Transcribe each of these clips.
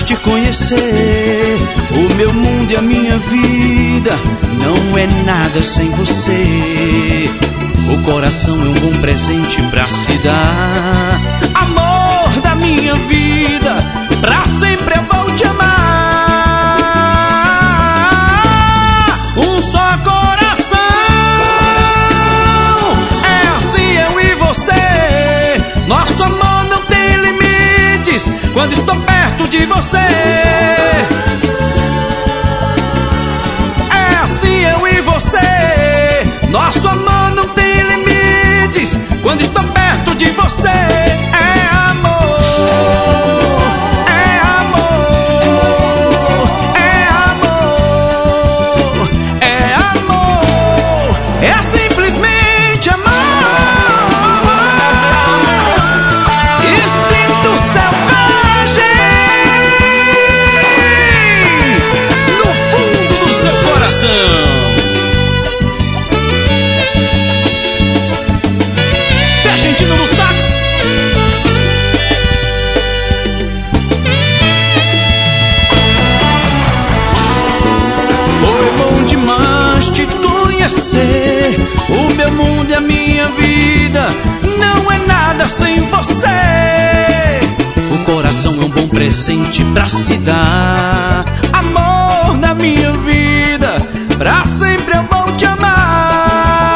demais te conhecer. O meu mundo e a minha vida não é nada sem você. O coração é um bom presente pra se dar. Amor da minha vida, pra sempre eu vou te amar. Um só coração, é assim eu e você. Nosso amor não tem limites quando estou perto de você. É assim eu e você. Nosso amor não tem limites quando estou perto de você. É amor, é amor, é amor, é amor, é simplesmente amor. Instinto selvagem no fundo do seu coração. Argentino no sax. Foi bom demais te conhecer. O meu mundo e a minha vida não é nada sem você. O coração é um bom presente pra se dar. Amor da minha vida, pra sempre eu vou te amar.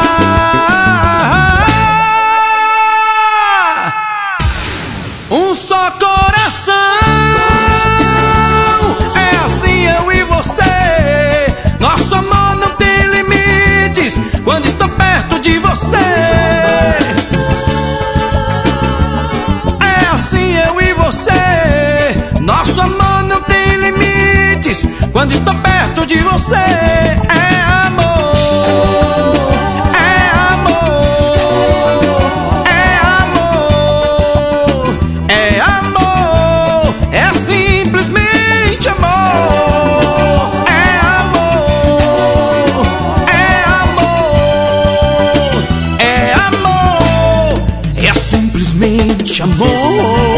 Um só coração, é assim eu e você. Nosso amor não tem limites quando estou perto de você. É assim eu e você. Nosso amor não tem limites quando estou perto de você. É amor, é amor, é amor, é amor, é simplesmente amor. É amor, é amor, é amor, é simplesmente amor.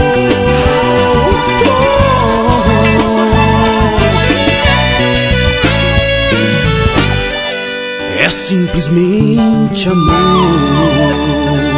É simplesmente amor.